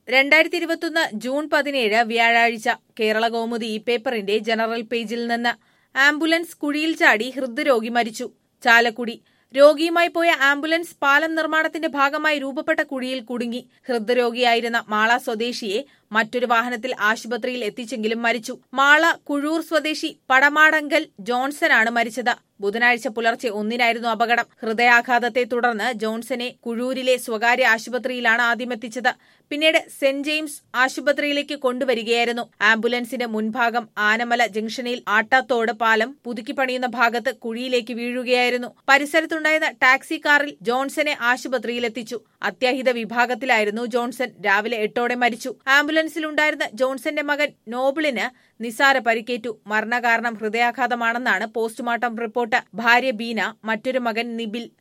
2021 June 17 വ്യാഴാഴ്ച കേരളകൗമുദി ഈ പേപ്പറിന്റെ ജനറൽ പേജിൽ നിന്ന് ആംബുലൻസ് കുഴിയിൽ ചാടി ഹൃദ്രോഗി മരിച്ചു. ചാലക്കുടി രോഗിയുമായി പോയ ആംബുലൻസ് പാലം നിർമ്മാണത്തിന്റെ ഭാഗമായി രൂപപ്പെട്ട കുഴിയിൽ കുടുങ്ങി. ഹൃദ്രോഗിയായിരുന്ന മാള സ്വദേശിയെ മറ്റൊരു വാഹനത്തിൽ ആശുപത്രിയിൽ എത്തിച്ചെങ്കിലും മരിച്ചു. മാള കുഴൂർ സ്വദേശി പടമാടങ്കൽ ജോൺസനാണ് മരിച്ചത്. ബുധനാഴ്ച പുലർച്ചെ 1-നായിരുന്നു അപകടം. ഹൃദയാഘാതത്തെ തുടർന്ന് ജോൺസനെ കുഴൂരിലെ സ്വകാര്യ ആശുപത്രിയിലാണ് ആദ്യമെത്തിച്ചത്. പിന്നീട് സെന്റ് ജെയിംസ് ആശുപത്രിയിലേക്ക് കൊണ്ടുവരികയായിരുന്നു. ആംബുലൻസിന്റെ മുൻഭാഗം ആനമല ജംഗ്ഷനിൽ ആട്ടാത്തോട് പാലം പുതുക്കി പണിയുന്ന ഭാഗത്ത് കുഴിയിലേക്ക് വീഴുകയായിരുന്നു. പരിസരത്തുണ്ടായിരുന്ന ടാക്സി കാറിൽ ജോൺസനെ ആശുപത്രിയിലെത്തിച്ചു. അത്യാഹിത വിഭാഗത്തിലായിരുന്നു ജോൺസൺ. രാവിലെ 8ഓടെ മരിച്ചു. ആംബുലൻസിലുണ്ടായിരുന്ന ജോൺസന്റെ മകൻ നോബിളിന് നിസാര പരിക്കേറ്റു. മരണകാരണം ഹൃദയാഘാതമാണെന്നാണ് പോസ്റ്റ്മോർട്ടം റിപ്പോർട്ട്. ഭാര്യ ബീന, മറ്റൊരു മകൻ നിബിൽ